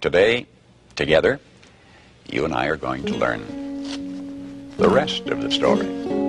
Today, together, you and I are going to learn the rest of the story.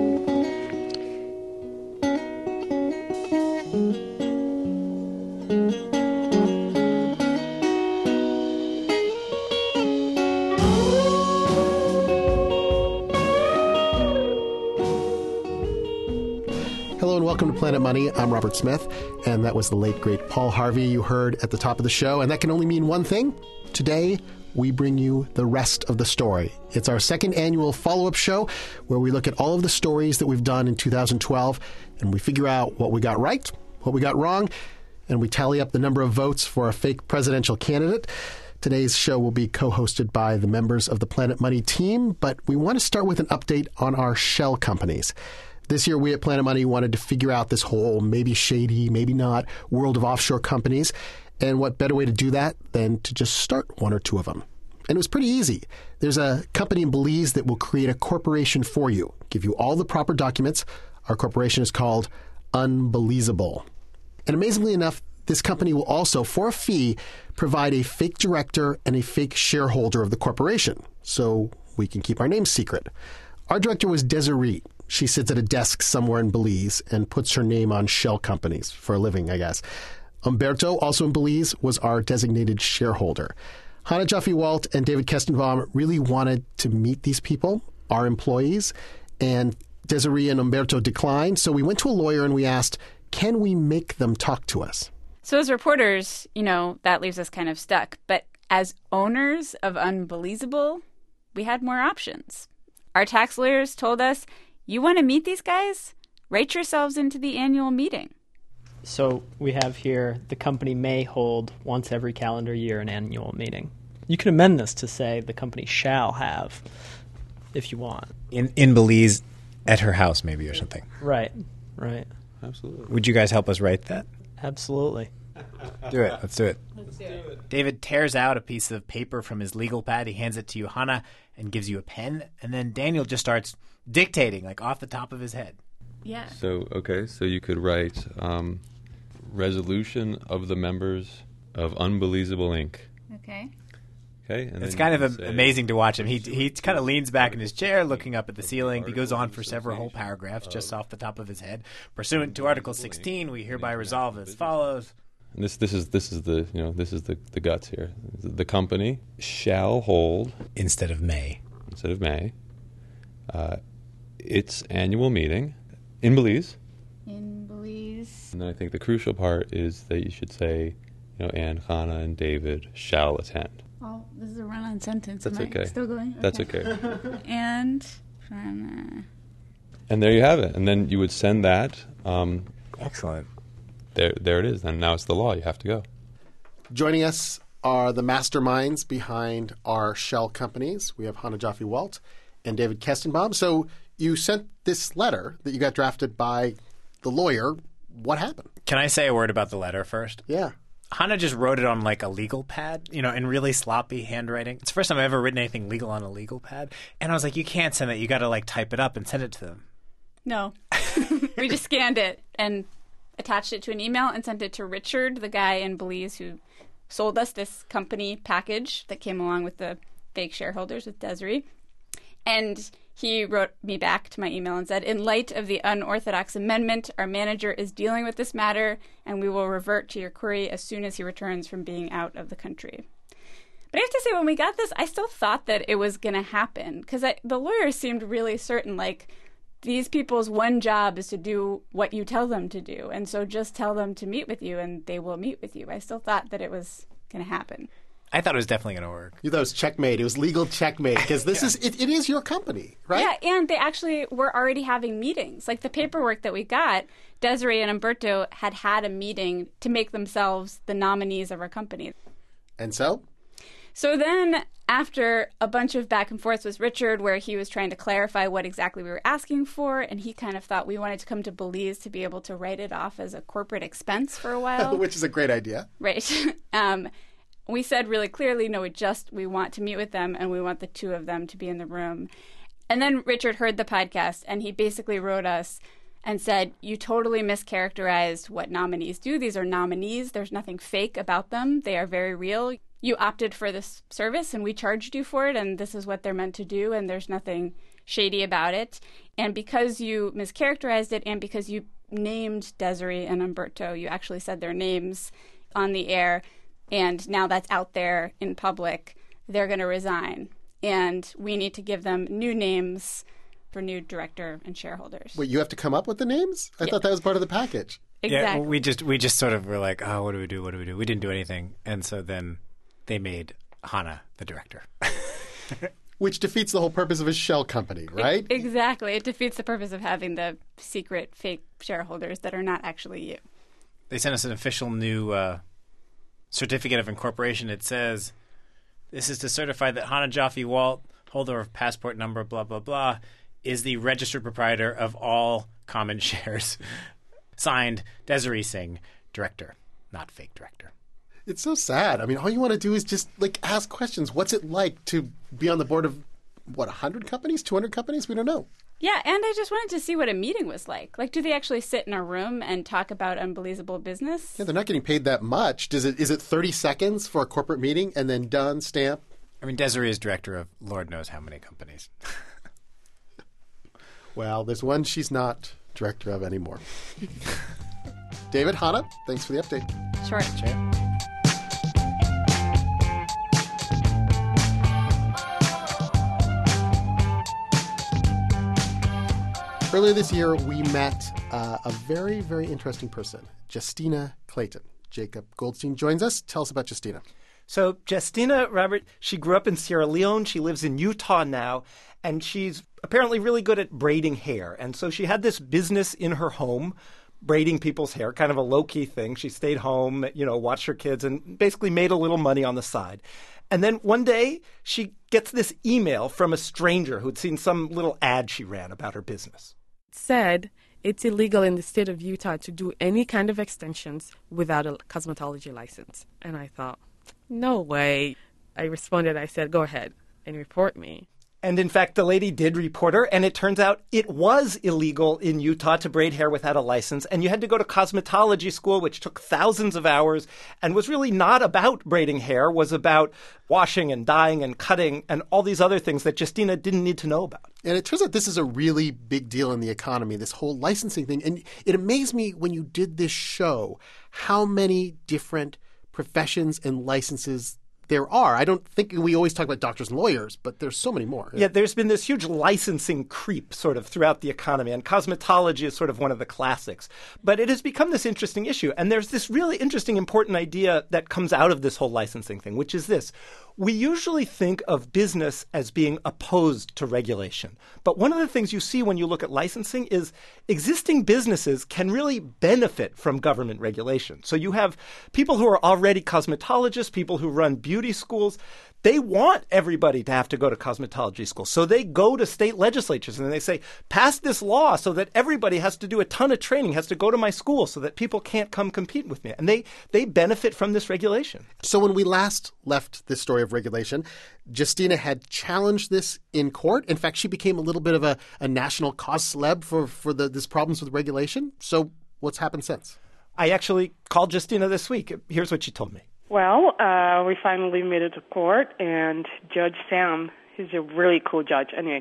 Hello and welcome to Planet Money. I'm Robert Smith, and that was the late, great Paul Harvey you heard at the top of the show. And that can only mean one thing. Today, we bring you the rest of the story. It's our second annual follow-up show where we look at all of the stories that we've done in 2012, and we figure out what we got right, what we got wrong, and we tally up the number of votes for a fake presidential candidate. Today's show will be co-hosted by the members of the Planet Money team, but we want to start with an update on our shell companies. This year, we at Planet Money wanted to figure out this whole maybe shady, maybe not world of offshore companies. And what better way to do that than to just start one or two of them? And it was pretty easy. There's a company in Belize that will create a corporation for you, give you all the proper documents. Our corporation is called Unbelievable. And amazingly enough, this company will also, for a fee, provide a fake director and a fake shareholder of the corporation, so we can keep our names secret. Our director was Desiree. She sits at a desk somewhere in Belize and puts her name on shell companies for a living, I guess. Umberto, also in Belize, was our designated shareholder. Hannah Jaffe-Walt and David Kestenbaum really wanted to meet these people, our employees, and Desiree and Umberto declined. So we went to a lawyer and we asked, can we make them talk to us? So as reporters, that leaves us kind of stuck. But as owners of Unbelievable, we had more options. Our tax lawyers told us, you want to meet these guys? Write yourselves into the annual meeting. So we have here, the company may hold once every calendar year an annual meeting. You can amend this to say the company shall have, if you want. In Belize, at her house maybe or something. Right. Absolutely. Would you guys help us write that? Absolutely. Do it. Let's do it. David tears out a piece of paper from his legal pad. He hands it to you, Hannah, and gives you a pen. And then Daniel just starts dictating, like off the top of his head. Yeah. So you could write resolution of the members of Unbelievable Inc. Okay. Okay. And it's kind of amazing to watch him. He kind of leans back in his chair, looking up at the ceiling. He goes on for several whole paragraphs just off the top of his head. Pursuant to Article 16, we hereby resolve as follows. And this is the guts here. The company shall hold Instead of may, its annual meeting in Belize. And then I think the crucial part is that you should say, and Hannah and David shall attend. Oh, this is a run-on sentence. That's okay. Still going? Okay. That's okay. And there you have it. And then you would send that. Excellent. There it is. And now it's the law. You have to go. Joining us are the masterminds behind our shell companies. We have Hannah Jaffe-Walt and David Kestenbaum. So you sent this letter that you got drafted by the lawyer. What happened? Can I say a word about the letter first? Yeah. Hannah just wrote it on like a legal pad, in really sloppy handwriting. It's the first time I've ever written anything legal on a legal pad. And I was like, you can't send that. You got to type it up and send it to them. No. We just scanned it and attached it to an email and sent it to Richard, the guy in Belize who sold us this company package that came along with the fake shareholders with Desiree. And he wrote me back to my email and said, in light of the unorthodox amendment, our manager is dealing with this matter, and we will revert to your query as soon as he returns from being out of the country. But I have to say, when we got this, I still thought that it was going to happen, because the lawyer seemed really certain, these people's one job is to do what you tell them to do, and so just tell them to meet with you, and they will meet with you. I still thought that it was going to happen. I thought it was definitely going to work. You thought it was checkmate. It was legal checkmate because this is it is your company, right? Yeah, and they actually were already having meetings. Like the paperwork that we got, Desiree and Umberto had a meeting to make themselves the nominees of our company. And so? So then after a bunch of back and forth with Richard where he was trying to clarify what exactly we were asking for, and he kind of thought we wanted to come to Belize to be able to write it off as a corporate expense for a while. Which is a great idea. Right. We said really clearly, no, we want to meet with them and we want the two of them to be in the room. And then Richard heard the podcast and he basically wrote us and said, you totally mischaracterized what nominees do. These are nominees. There's nothing fake about them. They are very real. you opted for this service and we charged you for it, and this is what they're meant to do, and there's nothing shady about it. And because you mischaracterized it and because you named Desiree and Umberto, you actually said their names on the air, and now that's out there in public, they're going to resign. And we need to give them new names for new director and shareholders. Wait, you have to come up with the names? I thought that was part of the package. Exactly. Yeah, well, we just sort of were like, oh, what do we do? What do we do? We didn't do anything. And so then they made Hannah the director. Which defeats the whole purpose of a shell company, right? Exactly. It defeats the purpose of having the secret fake shareholders that are not actually you. They sent us an official new certificate of incorporation. It says, this is to certify that Hannah Jaffe Walt, holder of passport number blah, blah, blah, is the registered proprietor of all common shares. Signed, Desiree Singh, director, not fake director. It's so sad. I mean, all you want to do is just ask questions. What's it like to be on the board of, 100 companies, 200 companies? We don't know. Yeah, and I just wanted to see what a meeting was like. Do they actually sit in a room and talk about unbelievable business? Yeah, they're not getting paid that much. Is it 30 seconds for a corporate meeting and then done, stamp? I mean, Desiree is director of Lord knows how many companies. Well, there's one she's not director of anymore. David, Hannah, thanks for the update. Sure. Earlier this year, we met a very, very interesting person, Justina Clayton. Jacob Goldstein joins us. Tell us about Justina. So Justina, Robert, she grew up in Sierra Leone. She lives in Utah now, and she's apparently really good at braiding hair. And so she had this business in her home, braiding people's hair, kind of a low-key thing. She stayed home, watched her kids, and basically made a little money on the side. And then one day, she gets this email from a stranger who'd seen some little ad she ran about her business. Said it's illegal in the state of Utah to do any kind of extensions without a cosmetology license. And I thought, no way. I responded, I said, go ahead and report me. And in fact, the lady did report her, and it turns out it was illegal in Utah to braid hair without a license, and you had to go to cosmetology school, which took thousands of hours and was really not about braiding hair, was about washing and dyeing and cutting and all these other things that Justina didn't need to know about. And it turns out this is a really big deal in the economy, this whole licensing thing. And it amazed me when you did this show how many different professions and licenses there are. I don't think we always talk about doctors and lawyers, but there's so many more. Yeah, there's been this huge licensing creep sort of throughout the economy, and cosmetology is sort of one of the classics. But it has become this interesting issue, and there's this really interesting, important idea that comes out of this whole licensing thing, which is this. We usually think of business as being opposed to regulation. But one of the things you see when you look at licensing is existing businesses can really benefit from government regulation. So you have people who are already cosmetologists, people who run beauty schools. They want everybody to have to go to cosmetology school. So they go to state legislatures and they say, pass this law so that everybody has to do a ton of training, has to go to my school so that people can't come compete with me. And they benefit from this regulation. So when we last left this story of regulation, Justina had challenged this in court. In fact, she became a little bit of a national cause celeb for this problems with regulation. So what's happened since? I actually called Justina this week. Here's what she told me. Well, we finally made it to court, and Judge Sam, he's a really cool judge. Anyway,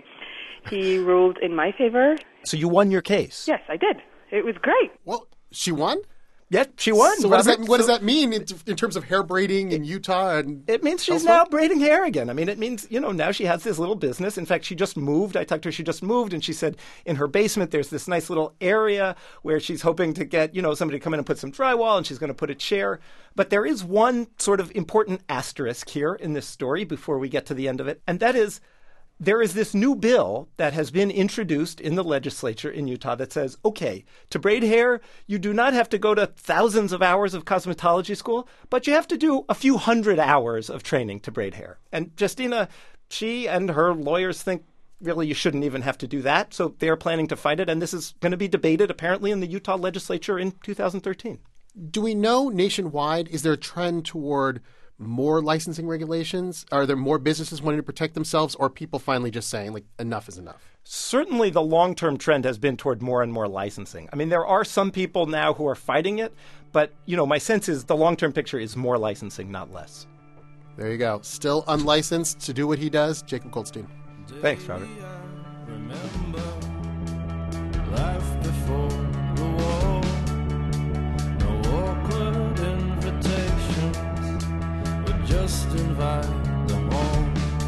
he ruled in my favor. So you won your case? Yes, I did. It was great. Well, she won? Yeah, she won. So what does that mean in terms of hair braiding in Utah? It means she's now braiding hair again. I mean, it means, now she has this little business. In fact, she just moved. I talked to her. She just moved, and she said in her basement there's this nice little area where she's hoping to get, somebody to come in and put some drywall, and she's going to put a chair. But there is one sort of important asterisk here in this story before we get to the end of it, and that is there is this new bill that has been introduced in the legislature in Utah that says, okay, to braid hair, you do not have to go to thousands of hours of cosmetology school, but you have to do a few hundred hours of training to braid hair. And Justina, she and her lawyers think really you shouldn't even have to do that. So they're planning to fight it. And this is going to be debated apparently in the Utah legislature in 2013. Do we know nationwide, is there a trend toward more licensing regulations? Are there more businesses wanting to protect themselves, or people finally just saying, enough is enough? Certainly the long-term trend has been toward more and more licensing. I mean, there are some people now who are fighting it, but, my sense is the long-term picture is more licensing, not less. There you go. Still unlicensed to do what he does, Jacob Goldstein. Thanks, Robert. Remember life before the war. No awkward invitations, but just invite them all.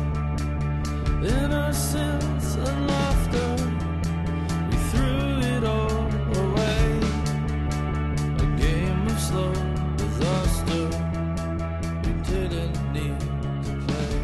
Innocence and laughter, we threw it all away. A game of slow disaster, we didn't need to play.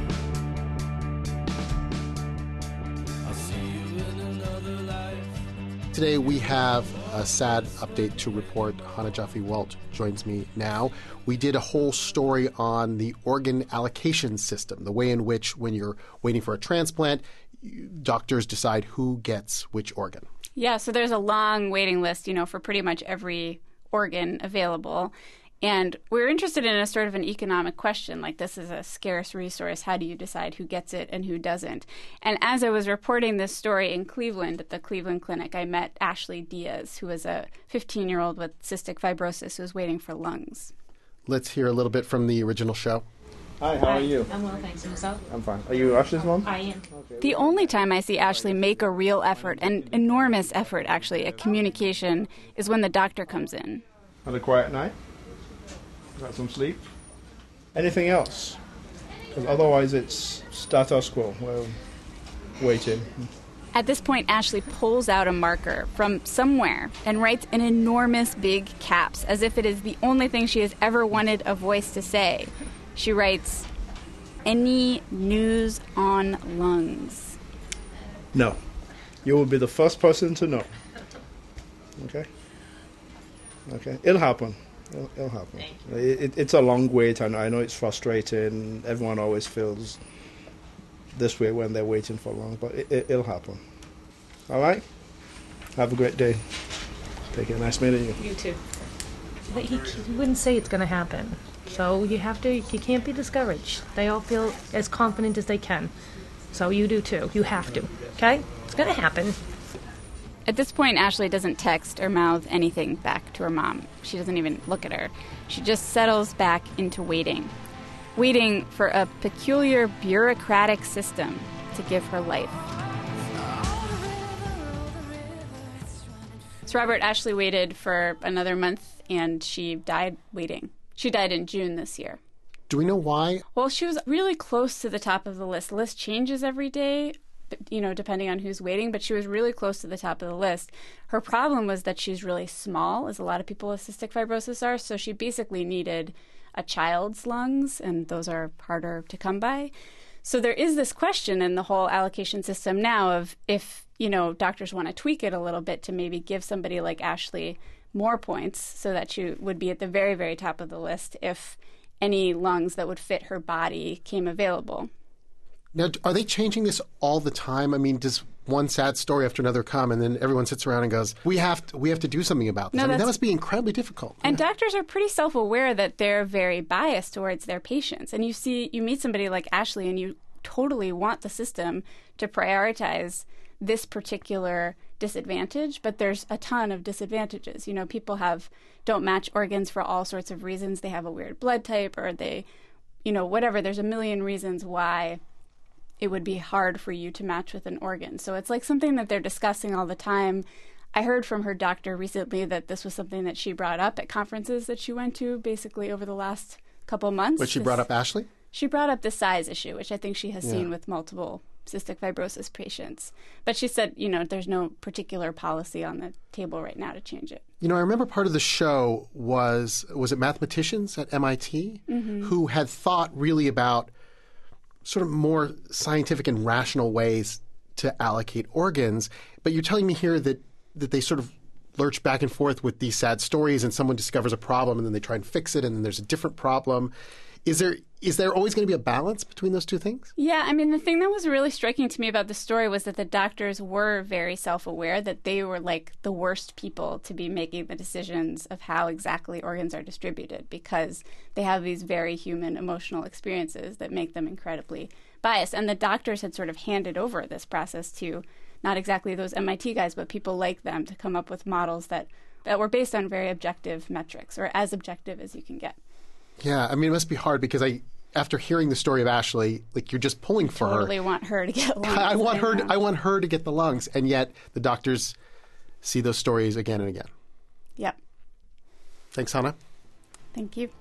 I'll see you in another life. Today we have a sad update to report. Hannah Jaffe-Walt joins me now. We did a whole story on the organ allocation system, the way in which when you're waiting for a transplant, doctors decide who gets which organ. Yeah, so there's a long waiting list, for pretty much every organ available. And we're interested in a sort of an economic question, like this is a scarce resource. How do you decide who gets it and who doesn't? And as I was reporting this story in Cleveland at the Cleveland Clinic, I met Ashley Diaz, who was a 15-year-old with cystic fibrosis who was waiting for lungs. Let's hear a little bit from the original show. Hi, how are you? I'm well, thanks. And yourself? I'm fine. Are you Ashley's mom? I am. The only time I see Ashley make a real effort, an enormous effort actually, at communication, is when the doctor comes in. Had a quiet night? Got some sleep? Anything else? Because otherwise it's status quo. Well, waiting. At this point, Ashley pulls out a marker from somewhere and writes in enormous big caps, as if it is the only thing she has ever wanted a voice to say. She writes, "Any news on lungs?" No. You will be the first person to know. Okay? Okay. It'll happen. It'll happen. It's a long wait, and I know it's frustrating. Everyone always feels this way when they're waiting for long, but it'll happen. All right? Have a great day. Take care. Nice meeting you. You too. But he wouldn't say it's going to happen. So you can't be discouraged. They all feel as confident as they can. So you do too. You have to. Okay? It's going to happen. At this point, Ashley doesn't text or mouth anything back to her mom. She doesn't even look at her. She just settles back into waiting. Waiting for a peculiar bureaucratic system to give her life. So Robert, Ashley waited for another month, and she died waiting. She died in June this year. Do we know why? Well, she was really close to the top of the list. The list changes every day, depending on who's waiting, but she was really close to the top of the list. Her problem was that she's really small, as a lot of people with cystic fibrosis are, so she basically needed a child's lungs, and those are harder to come by. So there is this question in the whole allocation system now of if, doctors want to tweak it a little bit to maybe give somebody like Ashley more points so that she would be at the very, very top of the list if any lungs that would fit her body came available. Now, are they changing this all the time? I mean, does one sad story after another come, and then everyone sits around and goes, "We have to do something about this"? No, that must be incredibly difficult. And doctors are pretty self-aware that they're very biased towards their patients. And you meet somebody like Ashley, and you totally want the system to prioritize this particular disadvantage, but there's a ton of disadvantages. People don't match organs for all sorts of reasons. They have a weird blood type, or they, whatever. There's a million reasons why it would be hard for you to match with an organ. So it's like something that they're discussing all the time. I heard from her doctor recently that this was something that she brought up at conferences that she went to basically over the last couple months. But she brought up Ashley? She brought up the size issue, which I think she has seen with multiple cystic fibrosis patients. But she said, there's no particular policy on the table right now to change it. I remember part of the show was it mathematicians at MIT who had thought really about sort of more scientific and rational ways to allocate organs. But you're telling me here that they sort of lurch back and forth with these sad stories, and someone discovers a problem and then they try and fix it, and then there's a different problem. Is there always going to be a balance between those two things? Yeah, I mean, the thing that was really striking to me about the story was that the doctors were very self-aware that they were like the worst people to be making the decisions of how exactly organs are distributed, because they have these very human emotional experiences that make them incredibly biased. And the doctors had sort of handed over this process to not exactly those MIT guys, but people like them to come up with models that were based on very objective metrics, or as objective as you can get. Yeah, I mean, it must be hard because after hearing the story of Ashley, like you're just pulling for Totally her. want her to get lungs. I want her to get the lungs, and yet the doctors see those stories again and again. Yep. Thanks, Hannah. Thank you.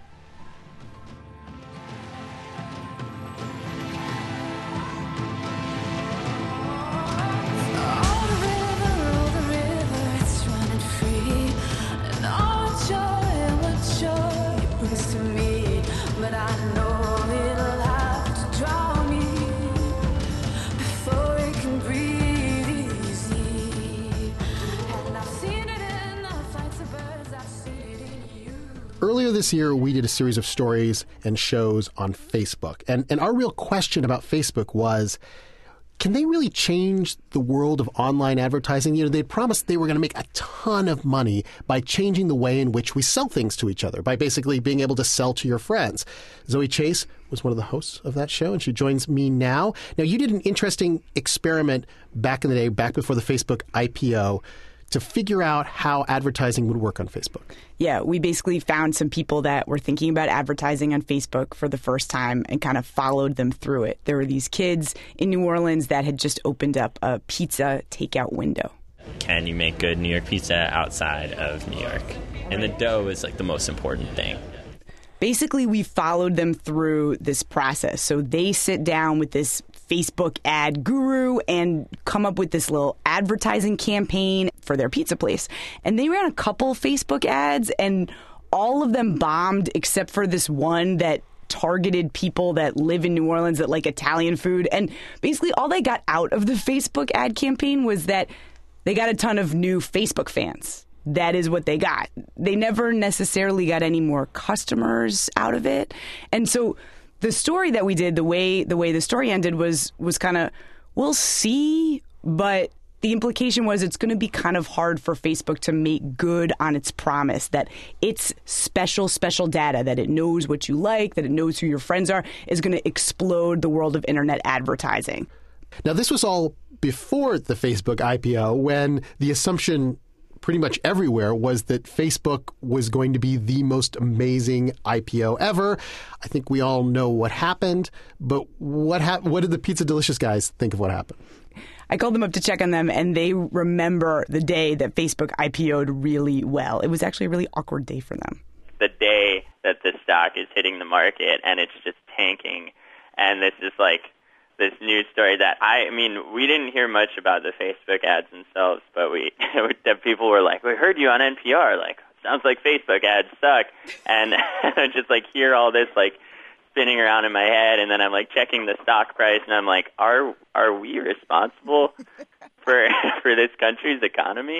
Earlier this year, we did a series of stories and shows on Facebook. And our real question about Facebook was, can they really change the world of online advertising? They promised they were going to make a ton of money by changing the way in which we sell things to each other, by basically being able to sell to your friends. Zoe Chase was one of the hosts of that show, and she joins me now. Now, you did an interesting experiment back in the day, back before the Facebook IPO, to figure out how advertising would work on Facebook. Yeah, we basically found some people that were thinking about advertising on Facebook for the first time and kind of followed them through it. There were these kids in New Orleans that had just opened up a pizza takeout window. Can you make good New York pizza outside of New York? And the dough is like the most important thing. Basically, we followed them through this process. So they sit down with this Facebook ad guru and come up with this little advertising campaign for their pizza place. And they ran a couple Facebook ads, and all of them bombed except for this one that targeted people that live in New Orleans that like Italian food. And basically all they got out of the Facebook ad campaign was that they got a ton of new Facebook fans. That is what they got. They never necessarily got any more customers out of it. And so the story that we did, the way the story ended was kind of, we'll see, but the implication was it's going to be kind of hard for Facebook to make good on its promise that its special data, that it knows what you like, that it knows who your friends are, is going to explode the world of internet advertising. Now, this was all before the Facebook IPO, when the assumption pretty much everywhere was that Facebook was going to be the most amazing IPO ever. I think we all know what happened, but what did the Pizza Delicious guys think of what happened? I called them up to check on them, and they remember the day that Facebook IPO'd really well. It was actually a really awkward day for them. The day that the stock is hitting the market and it's just tanking, and this is like this news story that we didn't hear much about the Facebook ads themselves, but that people were like, we heard you on NPR, like, sounds like Facebook ads suck. And I just like hear all this like spinning around in my head, and then I'm like checking the stock price, and I'm like, are we responsible for this country's economy?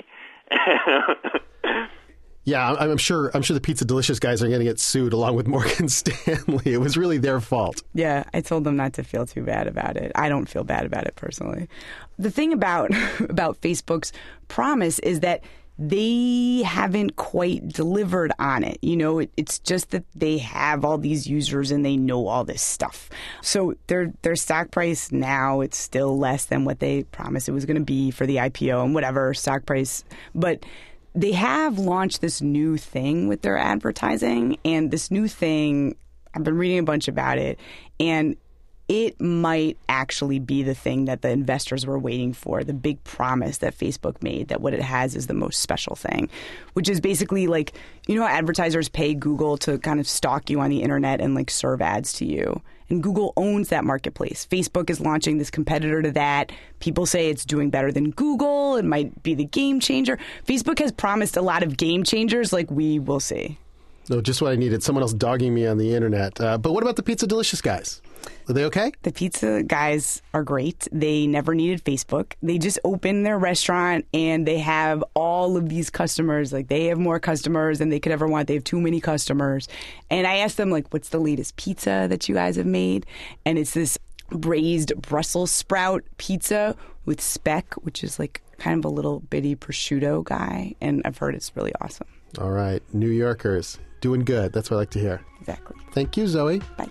Yeah, I'm sure the Pizza Delicious guys are going to get sued along with Morgan Stanley. It was really their fault. Yeah, I told them not to feel too bad about it. I don't feel bad about it personally. The thing about Facebook's promise is that they haven't quite delivered on it. It's just that they have all these users and they know all this stuff. So their stock price now, it's still less than what they promised it was going to be for the IPO and whatever stock price. But they have launched this new thing with their advertising, and this new thing, I've been reading a bunch about it, and it might actually be the thing that the investors were waiting for, the big promise that Facebook made, that what it has is the most special thing, which is basically like, how advertisers pay Google to kind of stalk you on the internet and like serve ads to you. And Google owns that marketplace. Facebook is launching this competitor to that. People say it's doing better than Google. It might be the game changer. Facebook has promised a lot of game changers, like we will see. No, just what I needed. Someone else dogging me on the internet. But what about the Pizza Delicious guys? Are they okay? The pizza guys are great. They never needed Facebook. They just opened their restaurant and they have all of these customers. Like, they have more customers than they could ever want. They have too many customers. And I asked them, like, what's the latest pizza that you guys have made? And it's this braised Brussels sprout pizza with speck, which is like kind of a little bitty prosciutto guy. And I've heard it's really awesome. All right. New Yorkers doing good. That's what I like to hear. Exactly. Thank you, Zoe. Bye.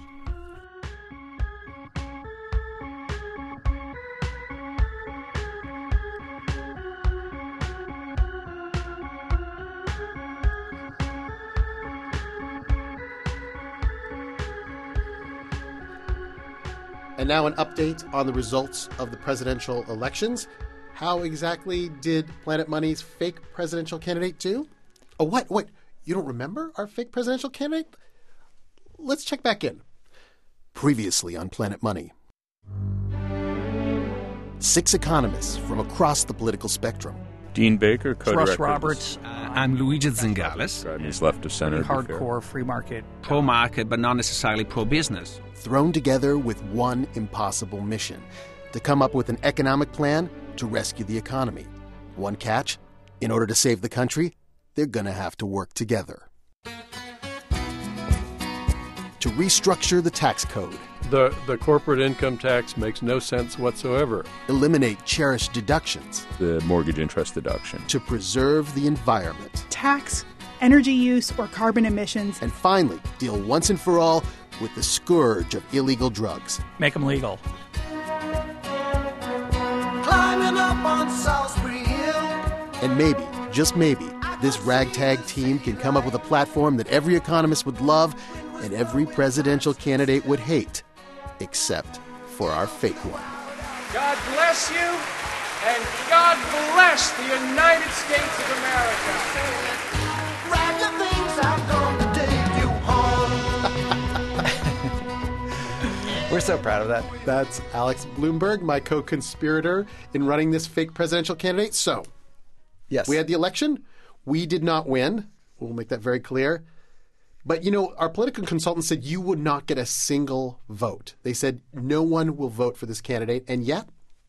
And now an update on the results of the presidential elections. How exactly did Planet Money's fake presidential candidate do? Oh, what? Wait, you don't remember our fake presidential candidate? Let's check back in. Previously on Planet Money. 6 economists from across the political spectrum. Dean Baker, co-director. Russ Roberts. I'm Luigi Zingales. He's left of center. Hardcore free market. Pro-market, but not necessarily pro-business. Thrown together with one impossible mission: to come up with an economic plan to rescue the economy. One catch: in order to save the country, they're going to have to work together. To restructure the tax code. The corporate income tax makes no sense whatsoever. Eliminate cherished deductions. The mortgage interest deduction. To preserve the environment. Tax, energy use, or carbon emissions. And finally, deal once and for all with the scourge of illegal drugs. Make them legal. Climbing up on Salisbury Hill. And maybe, just maybe, this ragtag team can come up with a platform that every economist would love and every presidential candidate would hate. Except for our fake one. God bless you, and God bless the United States of America. Wrap the things I'm gonna take you home. We're so proud of that. That's Alex Bloomberg, my co-conspirator in running this fake presidential candidate. So, yes, we had the election. We did not win. We'll make that very clear. But, you know, our political consultant said you would not get a single vote. They said no one will vote for this candidate, and yet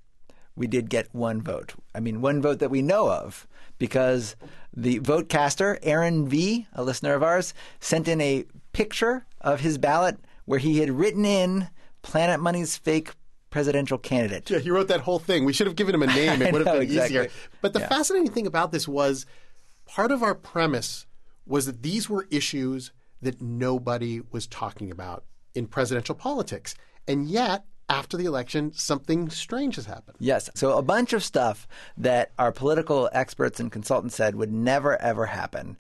we did get one vote. I mean, one vote that we know of, because the vote caster, Aaron V., a listener of ours, sent in a picture of his ballot where he had written in Planet Money's fake presidential candidate. Yeah, he wrote that whole thing. We should have given him a name. It would have been exactly. easier. But the fascinating thing about this was part of our premise was that these were issues that nobody was talking about in presidential politics. And yet, after the election, something strange has happened. Yes. So a bunch of stuff that our political experts and consultants said would never, ever happen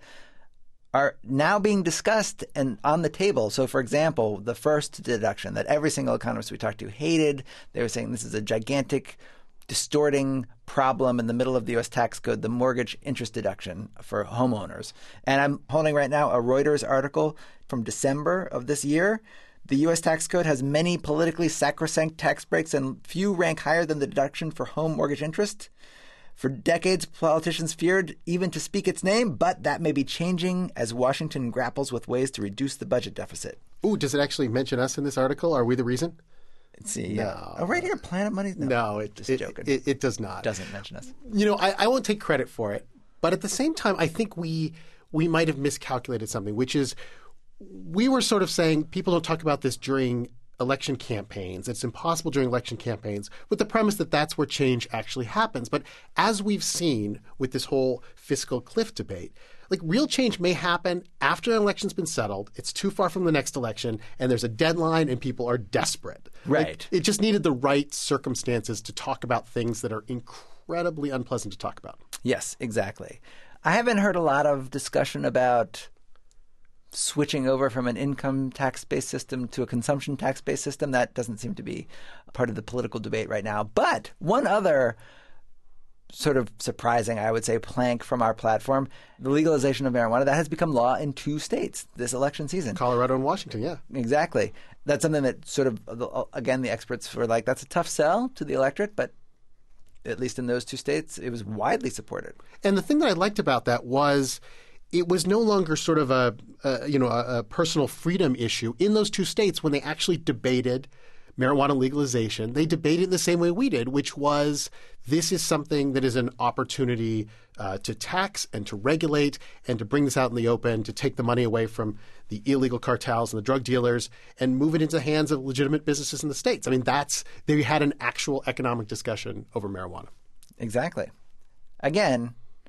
are now being discussed and on the table. So, for example, the first deduction that every single economist we talked to hated, they were saying this is a gigantic distorting problem in the middle of the U.S. tax code, the mortgage interest deduction for homeowners. And I'm holding right now a Reuters article from December of this year. The U.S. tax code has many politically sacrosanct tax breaks, and few rank higher than the deduction for home mortgage interest. For decades, politicians feared even to speak its name, but that may be changing as Washington grapples with ways to reduce the budget deficit. Ooh, does it actually mention us in this article? Are we the reason? Let's see. No. Oh, right here, Planet Money? No, just joking. It does not. Doesn't mention us. You know, I won't take credit for it, but at the same time, I think we might have miscalculated something, which is we were sort of saying people don't talk about this during election campaigns. It's impossible during election campaigns, with the premise that that's where change actually happens. But as we've seen with this whole fiscal cliff debate, like real change may happen after an election's been settled. It's too far from the next election, and there's a deadline, and people are desperate. Right. Like, it just needed the right circumstances to talk about things that are incredibly unpleasant to talk about. Yes, exactly. I haven't heard a lot of discussion about switching over from an income tax-based system to a consumption tax-based system. That doesn't seem to be part of the political debate right now. But one other sort of surprising, I would say, plank from our platform, the legalization of marijuana, that has become law in 2 states this election season. Colorado and Washington, yeah. Exactly. That's something that sort of, again, the experts were like, that's a tough sell to the electorate, but at least in those 2 states, it was widely supported. And the thing that I liked about that was it was no longer sort of a personal freedom issue. In those 2 states, when they actually debated marijuana legalization, they debated it the same way we did, which was this is something that is an opportunity to tax and to regulate and to bring this out in the open, to take the money away from the illegal cartels and the drug dealers and move it into the hands of legitimate businesses in the states. I mean, they had an actual economic discussion over marijuana. Exactly. Again,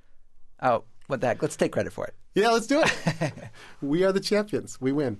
what the heck? Let's take credit for it. Yeah, let's do it. We are the champions. We win.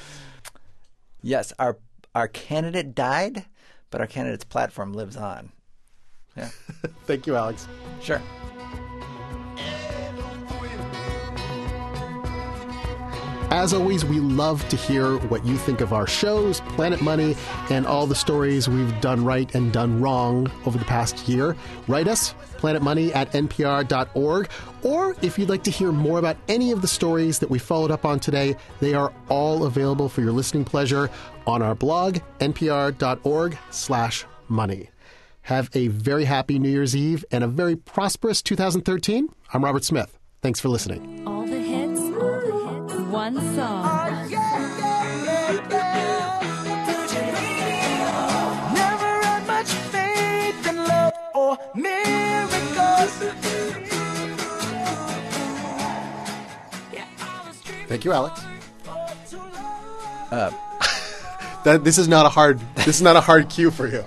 Yes, our candidate died, but our candidate's platform lives on. Yeah. Thank you, Alex. Sure. As always, we love to hear what you think of our shows, Planet Money, and all the stories we've done right and done wrong over the past year. Write us, planetmoney@npr.org. Or if you'd like to hear more about any of the stories that we followed up on today, they are all available for your listening pleasure on our blog, npr.org/money. Have a very happy New Year's Eve and a very prosperous 2013. I'm Robert Smith. Thanks for listening. All the hits, one song. Never had much faith in love or miracles. Thank you, Alex. This is not a hard cue for you.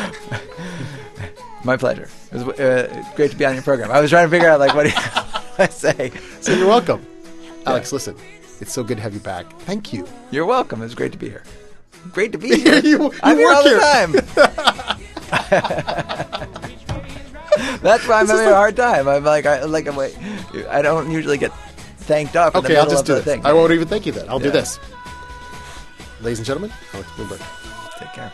My pleasure. It was great to be on your program. I was trying to figure out what do I say. So you're welcome. Alex, listen. It's so good to have you back. Thank you. You're welcome. It's great to be here. Great to be here. I'm you here all work the time. That's why I'm having a hard time. I'm I don't usually get thanked up in the Okay, middle I'll just of do the this. thing. I won't even thank you then. I'll do this. Ladies and gentlemen, Alex Blumberg. Take care.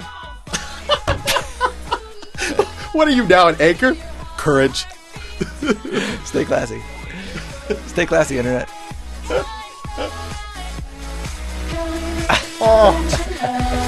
What are you now, an anchor? Courage. Stay classy. Stay classy, Internet. Oh.